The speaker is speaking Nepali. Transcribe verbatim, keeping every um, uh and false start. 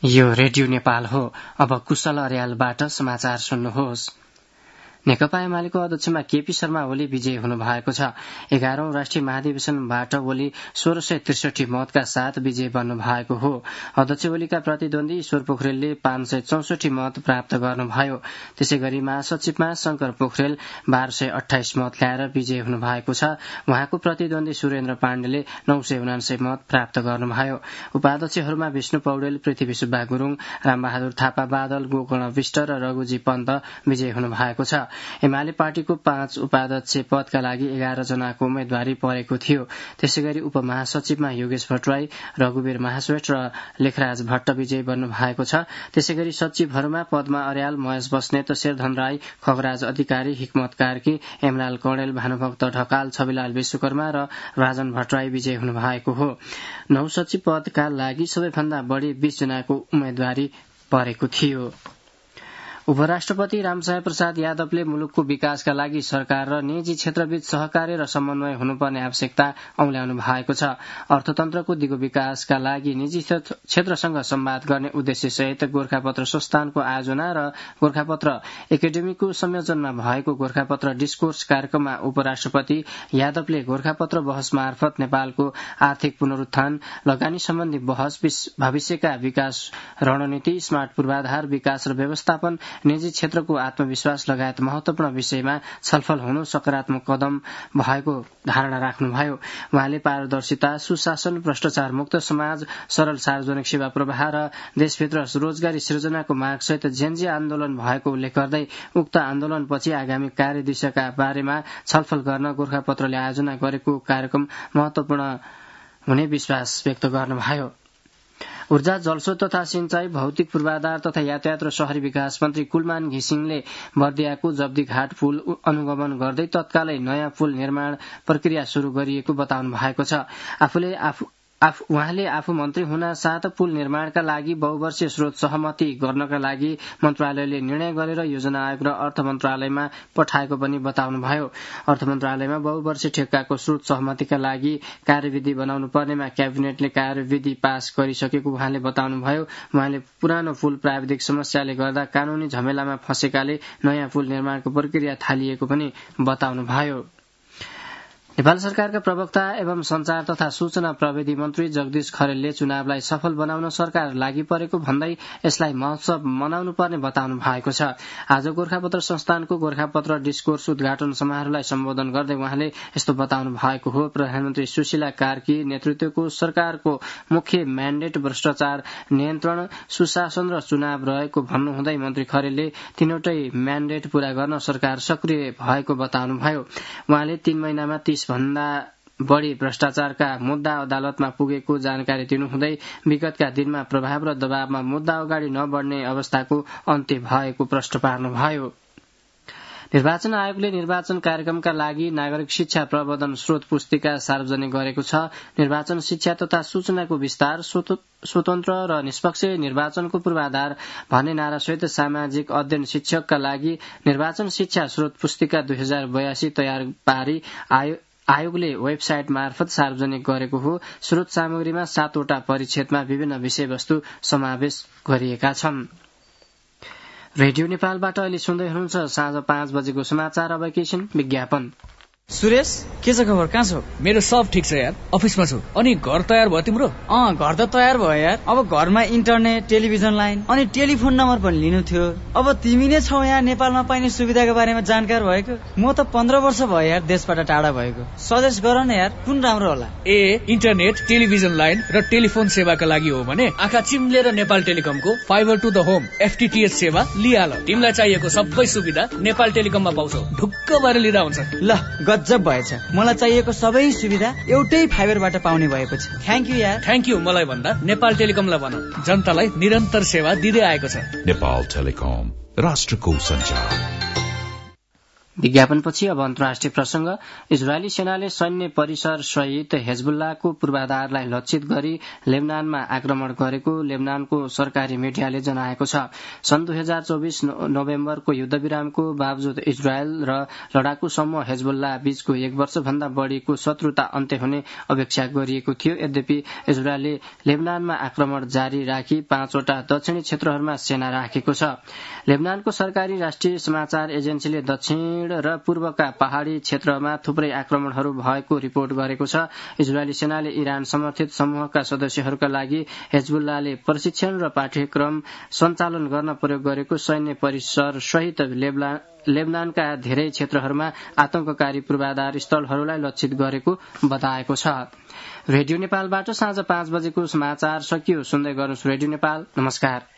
यो रेडियो नेपाल हो। अब कुशल अर्यालबाट समाचार सुन्नुहोस्। नेकपा एमालेको अध्यक्षमा केपी शर्मा ओली विजयी हुनु भएको छ। एघारौं राष्ट्रिय महाधिवेशनबाट ओली सोह्र सय त्रिसठी मतका साथ विजयी बन्नु भएको हो। अध्यक्ष ओलीका प्रतिद्वन्दी ईश्वर पोखरेलले पाँच सय चौसठी मत प्राप्त गर्नुभयो। त्यसै गरी महासचिवमा शंकर पोखरेल बाह्र सय अठाइस मत ल्याएर विजयी हुनु भएको छ। उहाँको प्रतिद्वन्दी सुरेन्द्र पाण्डेले नौ सय उनान्सय मत प्राप्त गर्नुभयो। उपाध्यक्षहरूमा विष्णु पौडेल, पृथ्वी सुब्बा गुरूङ, रामबहादुर थापा बादल, गोकर्ण विष्ट र रघुजी पन्त विजयी हुनु भएको छ। एमाले पार्टीको पाँच उपाध्यक्ष पदका लागि एघार जनाको उम्मेद्वारी परेको थियो। त्यसै गरी उपमहासचिवमा योगेश भट्टराई, रघुवीर महाश्रेष्ठ र लेखराज भट्ट विजयी बन्नु भएको छ। त्यसै गरी सचिवहरूमा पद्मा अर्याल, महेश बस्नेत, शेरधन राई, खगराज अधिकारी, हिक्मत कार्की, एमलाल कणेल, भानुभक्त ढकाल, छविलाल विश्वकर्मा र राजन भट्टराई विजयी हुनु भएको हो। नौ सचिव पदका लागि सबैभन्दा बढ़ी बीस जनाको उम्मेद्वारी परेको थियो। उपराष्ट्रपति रामसाय प्रसाद यादवले मुलुकको विकासका लागि सरकार र निजी क्षेत्रबीच सहकार्य र समन्वय हुनुपर्ने आवश्यकता औल्याउनु भएको छ। अर्थतन्त्रको दिगो विकासका लागि निजी क्षेत्रसँग संवाद गर्ने उद्देश्यसहित गोरखापत्र संस्थानको आयोजना र गोरखापत्र एकाडेमीको संयोजनमा भएको गोरखापत्र डिस्कोर्स कार्यक्रममा उपराष्ट्रपति यादवले गोरखापत्र बहस मार्फत नेपालको आर्थिक पुनरुत्थान, लगानी सम्बन्धी बहस, भविष्यका विकास रणनीति, स्मार्ट पूर्वाधार विकास र व्यवस्थापन, निजी क्षेत्रको आत्मविश्वास लगायत महत्वपूर्ण विषयमा छलफल हुनु सकारात्मक कदम भएको धारणा राख्नुभयो। उहाँले पारदर्शिता, सुशासन, भ्रष्टाचार मुक्त समाज, सरल सार्वजनिक सेवा प्रवाह र देशभित्र रोजगारी सृजनाको मागसहित जेनजी आन्दोलन भएको उल्लेख गर्दै उक्त आन्दोलनपछि आगामी कार्यदिशाका बारेमा छलफल गर्न गोरखापत्रले आयोजना गरेको कार्यक्रम महत्वपूर्ण हुने विश्वास व्यक्त गर्नुभयो। ऊर्जा, जलस्रोत तथा सिंचाई, भौतिक पूर्वाधार तथा यातायात र शहरी विकास मन्त्री कुलमान घिसिङले बर्दियाको जब्दीघाट पुल अनुगमन गर्दै तत्कालै नयाँ पुल निर्माण प्रक्रिया शुरू गरिएको बताउनु भएको छ। आफूले आफू आफू उहाँले आफू मन्त्री हुन साथ पुल निर्माणका लागि बहुवर्षीय स्रोत सहमति गर्नका लागि मन्त्रालयले निर्णय गरेर योजना आयोग र अर्थ मन्त्रालयमा पठाएको पनि बताउनुभयो। अर्थ मन्त्रालयमा बहुवर्षीय ठेक्काको स्रोत सहमतिका लागि कार्यविधि बनाउनु पर्नेमा क्याबिनेटले कार्यविधि पास गरिसकेको उहाँले बताउनुभयो। उहाँले पुरानो पुल प्राविधिक समस्याले गर्दा कानूनी झमेलामा फँसेकाले नयाँ पुल निर्माणको प्रक्रिया थालिएको पनि बताउनुभयो। नेपाल सरकारका प्रवक्ता एवं संचार तथा सूचना प्रविधि मन्त्री जगदीश खरेलले चुनावलाई सफल बनाउन सरकार लागि परेको भन्दै यसलाई महोत्सव मनाउनु पर्ने बताउनु भएको छ। आज गोरखापत्र संस्थानको गोरखापत्र डिस्कोर्स उद्घाटन समारोहलाई सम्बोधन गर्दै उहाँले यस्तो बताउनु भएको हो। प्रधानमन्त्री सुशीला कार्की नेतृत्वको सरकारको मुख्य म्यान्डेट भ्रष्टाचार नियन्त्रण, सुशासन र चुनाव रहेको भन्नुहुँदै मन्त्री खरेलले तीनवटै म्यान्डेट पूरा गर्न सरकार सक्रिय भएको बताउनुभयो। उहाँले तीन महिनामा तीस भन्दा बढ़ी भ्रष्टाचारका मुद्दा अदालतमा पुगेको जानकारी दिनुहुँदै विगतका दिनमा प्रभाव र दबावमा मुद्दा अगाडि नबढ्ने अवस्थाको अन्त्य भएको प्रश्न पार्नुभयो। निर्वाचन आयोगले निर्वाचन कार्यक्रमका लागि नागरिक शिक्षा प्रवर्धन स्रोत पुस्तिका सार्वजनिक गरेको छ। निर्वाचन शिक्षा तथा सूचनाको विस्तार, स्वतन्त्र र निष्पक्ष निर्वाचनको पूर्वाधार भन्ने नारासहित सामाजिक अध्ययन शिक्षकका लागि निर्वाचन शिक्षा स्रोत पुस्तिका दुई हजार बयासी तयार पारी आयोगले वेबसाइट मार्फत सार्वजनिक गरेको हो। स्रोत सामग्रीमा सातवटा परिच्छेदमा विभिन्न विषयवस्तु समावेश गरिएका छन्। रेडियो नेपालबाट अहिले सुन्दै हुनुहुन्छ साँझ पाँच बजेको समाचार। अब एकैछिन विज्ञापन। सुरेश, के छ खबर? कहाँ छौ? मेरो सब ठिक छ यार, अफिसमा छु। अनि घर तयार भयो तिम्रो? अँ, घर त तयार भयो यार। अब घरमा इन्टरनेट, टेलिभिजन लाइन अनि टेलिफोन नम्बर पनि लिनु थियो। अब तिमी नै छौ यहाँ नेपालमा पाइने सुविधाको बारेमा जानकार भएको। म त पन्ध्र वर्ष भयो यार देशबाट टाढा भएको। सजेस्ट गर न यार, कुन राम्रो होला? ए, इन्टरनेट, टेलिभिजन लाइन र टेलिफोन सेवाका लागि हो भने आँखा चिम्लेर नेपाल टेलिकमको fibre to the home FTTH सेवा लिहाल। तिमीलाई चाहिएको सबै सुविधा नेपाल टेलिकममा पाउँछौ। ढुक्क भएर लिँदा हुन्छ। ल, गजब भएछ। मलाई चाहिएको सबै सुविधा एउटै फाइबरबाट पाउने भएपछि थ्याङ्क यू यार। थ्याङ्क यू मलाई भन्दा नेपाल टेलिकमलाई भन, जनतालाई निरन्तर सेवा दिँदै आएको छ। नेपाल टेलिकम, राष्ट्रको सञ्चार। विज्ञापनपछि अब अन्तर्राष्ट्रिय प्रसंग। इजरायली सेनाले सैन्य परिसर सहित हेजबुल्लाको पूर्वाधारलाई लक्षित गरी लेबनानमा आक्रमण गरेको लेबनानको सरकारी मिडियाले जनाएको छ। सन् दुई हजार चौबिस नोभेम्बरको युद्धविरामको बावजुद इजरायल र लडाकु समूह हेजबुल्ला बीचको एक वर्षभन्दा बढ़ीको शत्रुता अन्त्य हुने अपेक्षा गरिएको थियो। यद्यपि इजरायलले लेबनानमा आक्रमण जारी राखी पाँचवटा दक्षिणी क्षेत्रहरूमा सेना राखेको छ। लेबनानको सरकारी राष्ट्रिय समाचार एजेन्सीले दक्षिण र पूर्वका पहाड़ी क्षेत्रमा थुप्रै आक्रमणहरू भएको रिपोर्ट गरेको छ। इजरायली सेनाले इरान समर्थित समूहका सदस्यहरूका लागि हेजबुल्लाले प्रशिक्षण र पाठ्यक्रम सञ्चालन गर्न प्रयोग गरेको सैन्य परिसर सहित लेबनानका धेरै क्षेत्रहरूमा आतंककारी पूर्वाधार स्थलहरूलाई लक्षित गरेको बताएको छ। रेडियो नेपालबाट साँझ पाँच बजेको समाचार सकियो। सुन्दै गर्नुहोस् रेडियो नेपाल। नमस्कार।